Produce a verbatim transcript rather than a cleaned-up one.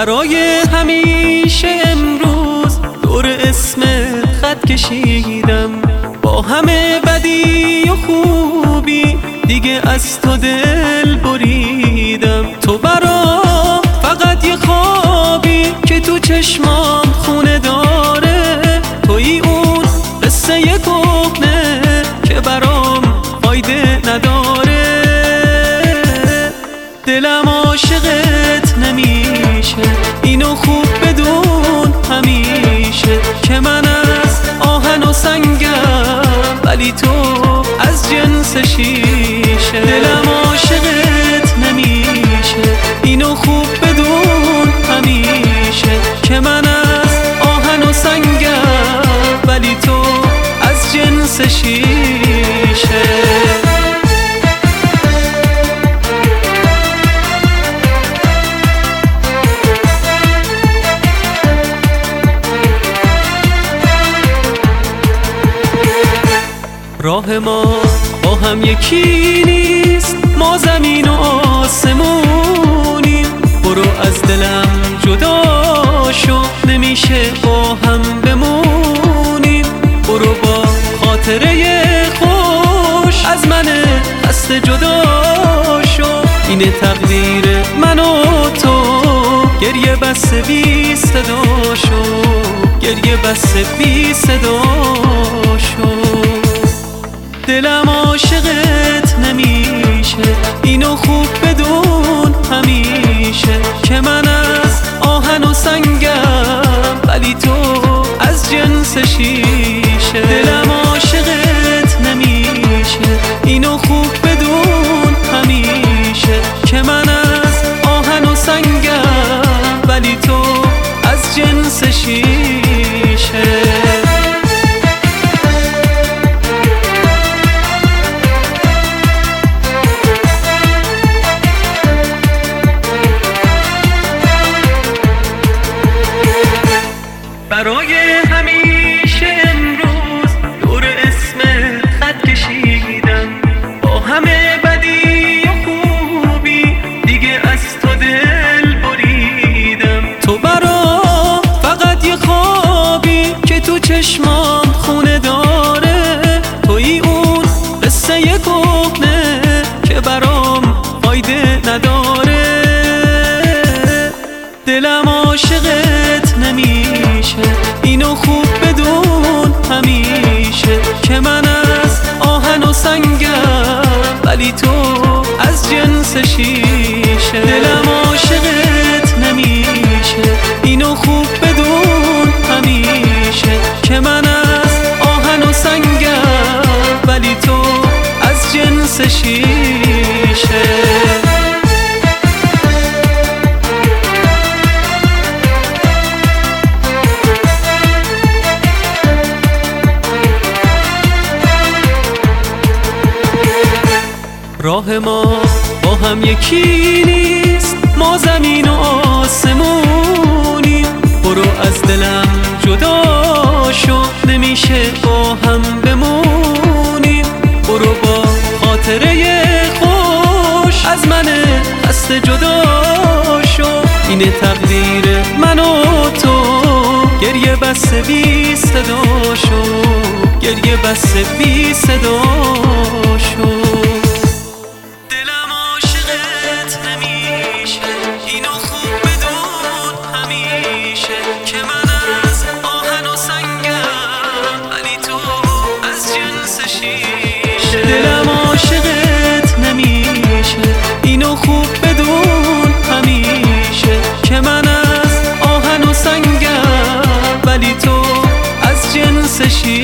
برای همیشه امروز دور اسمت خط کشیدم، با همه بدی و خوبی دیگه از تو دل بریدم. تو برام فقط یه خوابی که تو چشمام خونه داره، توی اون قصه یه کهنه که برام فایده نداره. دلم عاشقت نمیشه، اینو خوب بدون همیشه، که من از آهن و سنگم ولی تو از جنس شیشه. دلم عاشقت نمیشه، اینو خوب بدون همیشه، که من از آهن و سنگم ولی تو از جنس شیشه. راه ما با هم یکی نیست، ما زمین و آسمونیم. برو از دلم جدا شو، نمیشه با هم بمونیم. برو با خاطره خوش از من خسته جدا شو. اینه تقدیر من و تو، گریه بس بی صدا شو، گریه بس بی صدا شو. دلم عاشقت نمیشه، اینو خوب بدون همیشه، که من از آهن و سنگم ولی تو از جنس شیشه. دلم عاشقت نمیشه، اینو خوب بدون همیشه، که من از آهن و سنگم ولی تو از جنس شیشه. برای همیشه امروز دور اسمت خط کشیدم، با همه بدی و خوبی دیگه از تو دل بریدم. تو برام فقط یه خوابی که تو چشمام خونه داره، توی اون قصه یه کهنه که برام فایده نداره. دلم عاشقت نمیشه، اینو خوب بدون همیشه، که من از آهن و سنگم ولی تو از جنس شیشه. دلم عاشقت نمیشه، اینو خوب بدون همیشه، که من از آهن و سنگم ولی تو از جنس شیشه. راه ما با هم یکی نیست، ما زمین و آسمونیم. برو از دلم جدا شو، نمیشه با هم بمونیم. برو با خاطره خوش از من خسته جدا شو. اینه تقدیر من و تو، گریه بس بی صدا شو، گریه بس بی صدا شو. که من از آهن و سنگم ولی تو از جنس شیشه. دلم عاشقت نمیشه، اینو خوب بدون همیشه، که من از آهن و سنگم ولی تو از جنس شیشه.